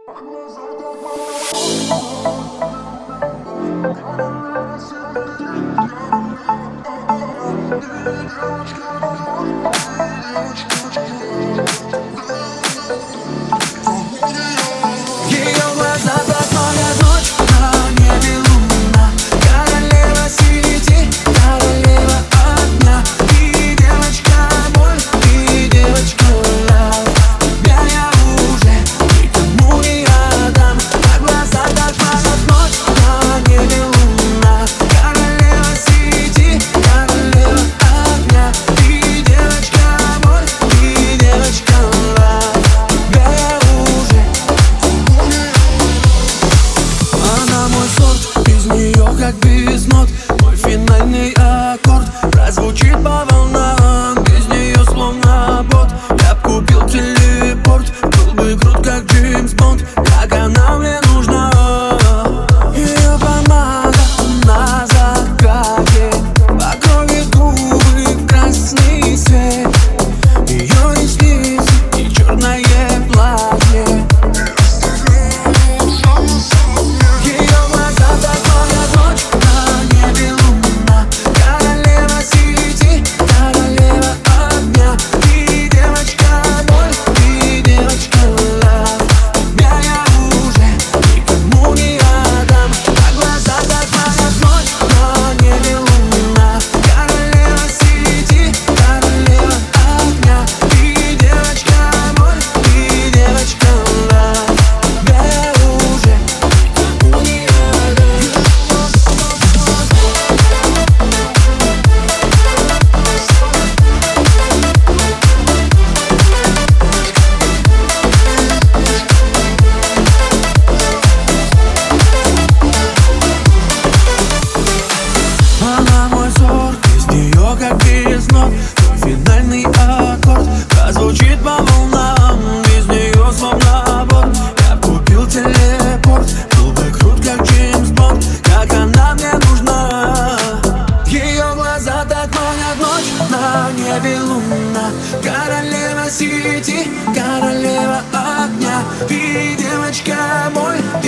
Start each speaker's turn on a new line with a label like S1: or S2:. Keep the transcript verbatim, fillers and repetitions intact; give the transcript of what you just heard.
S1: глаза, как моя ночь, на небе луна. Королева сети, королева огня. Ты девочка боль, ты девочка love. Тебя я уже никому не отдам. А глаза, как моя ночь, на небе луна. Королева сети, королева огня. Ты девочка боль, ты девочка love. Тебя я уже. Она мой сорт, без нее как без нот. Мой финальный аккорд прозвучит по волнам. Без нее словно бот. Я б купил телепорт. Был бы крут как Джеймс Бонд. Как она мне нужна. Ее помада на закате покроет губы красный цвет. Ее ресницы и черное платье. Ее глаза, как моя ночь, на небе луна. Королева сети, королева огня. Ты девочка боль, ты девочка love. Тебя я уже никому не отдам. А глаза, как моя ночь, на небе луна. Королева сети, королева огня. Ты девочка боль, ты девочка love. Тебя я уже никому не отдам. Она мой взор, без нее как без нот. Твой финальный аккорд прозвучит по волнам. Без нее словно бот. Я б купил телепорт. Был бы крут как Джеймс Бонд. Как она мне нужна. Ее глаза так манят ночь, на небе луна. Королева сети, королева огня. Ты девочка боль,